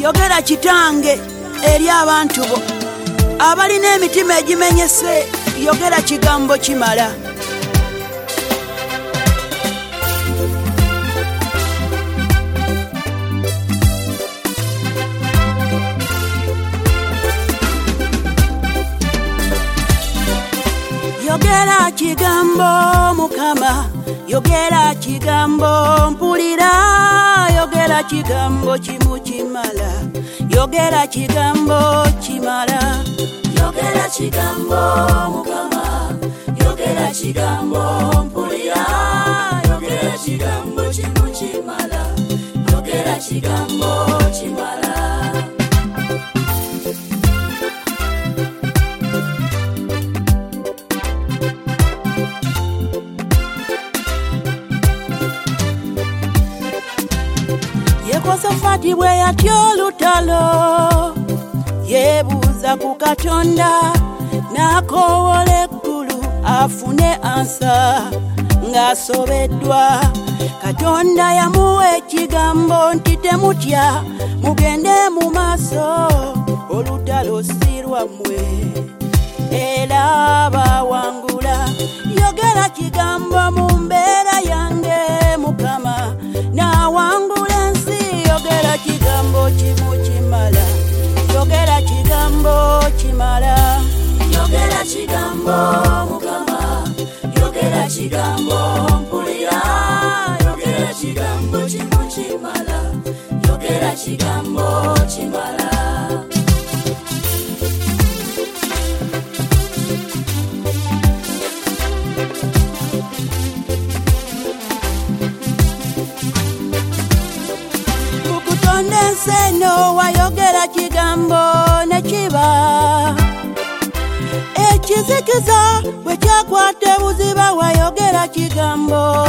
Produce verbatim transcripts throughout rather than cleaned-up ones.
yogera kitange eri abantu bo abalina emitima egimenyese yogera kigambo kimala yogera kigambo mukama yogera kigambo mpulira yogera kigambo kimu kimala yogera kigambo kimala yogera kigambo mukama yogera kigambo mpulira yogera kigambo kimu kimala yogera kigambo kimala Yekosafaati bwe yatya olutalo yebuuza ku Katonda n'akoowola eggulu afune ansa ng'asobeddwa. Katonda yamuwa ekigambo nti temutya mugende mu maaso olutalo si lwammwe era bawangula. Yogera kigambo mu mbeera yange mukama nawangula ensi. Yogera kigambo kimu kimala yogera kigambo kimala yogera kigambo mukama yogera kigambo mpulira yogera kigambo kimu kimala yogera kigambo kimala Seno wayogera kigambo nekiba ekizikiza bwe kyakwata buziba wayogera kigambo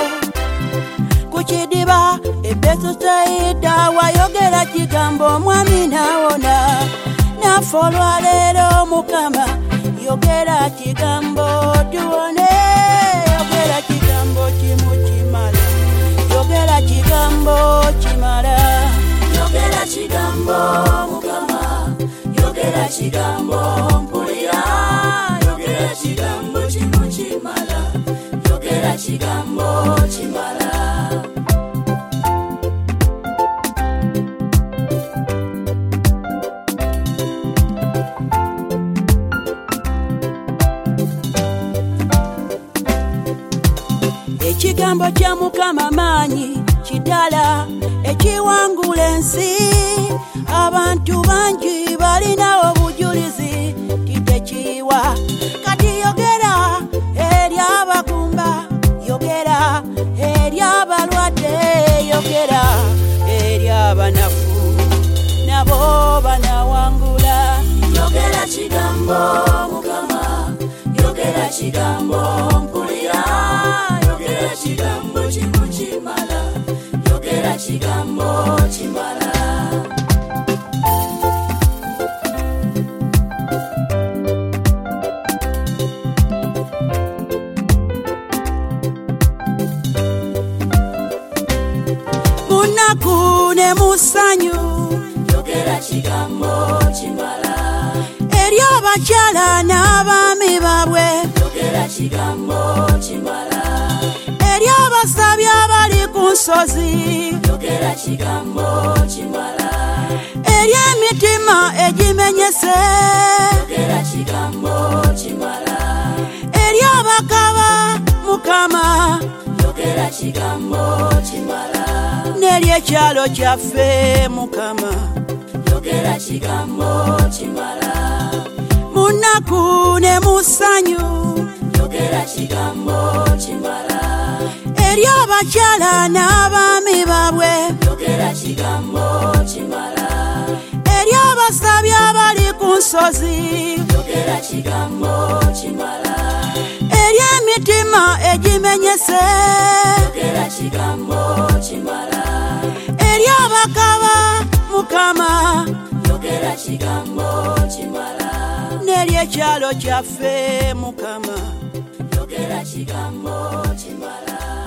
kukidiba ebesosayida wayogera kigambo mwami nawona naffe olwaleero mukama yogera kigambo tuwone. Yogera kigambo kimu kimala yogera kigambo kimala yogera kigambo mukama yogera kigambo mpulira yogera kigambo kimu kimala yogera kigambo kimala ekigambo kya mukama maanyi kidala ekiwangula ensi. Abantu bangi balina obujulizi titekiwa kati yogera eri abagumba yogera eri abalwadde yogera eri abanafu nabo banawangula. yogera kigambo mukama yogera kigambo mpulira yogera kigambo kimu kimala yogera kigambo kimala munaku ne musanyu yogera kigambo kimala eri abakyala n'abaami baabwe yogera kigambo kimala eri abasabye abali ku nsozi yogera kigambo kimala eri emitima egimenyese yogera kigambo kimala eri abakaba mukama yogera kigambo kimala n'eri ekyalo kyaffe mukama yogera kigambo kimala munaku ne musanyu yogera kigambo kimala eri abakyala n'abaami baabwe yogera kigambo kimala eri abasabye abali ku nsozi yogera kigambo kimala eri emitima egimenyese yogera kigambo kimala eri abakaba mukama yogera kigambo kimala n'eri ekyalo kyaffe mukama yogera kigambo kimala